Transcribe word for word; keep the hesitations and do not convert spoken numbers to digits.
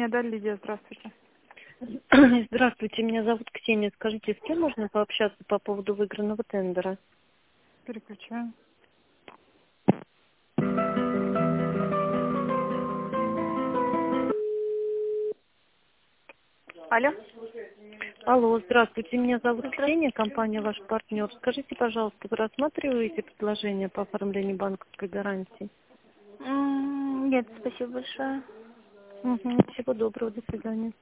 компания «Да, Лидия», здравствуйте. Здравствуйте, меня зовут Ксения. Скажите, с кем можно пообщаться по поводу выигранного тендера? Переключаем. Алло. Алло, здравствуйте, меня зовут Ксения, компания «Ваш партнер». Скажите, пожалуйста, вы рассматриваете предложение по оформлению банковской гарантии? М, Нет, спасибо большое. Угу, всего доброго, до свидания.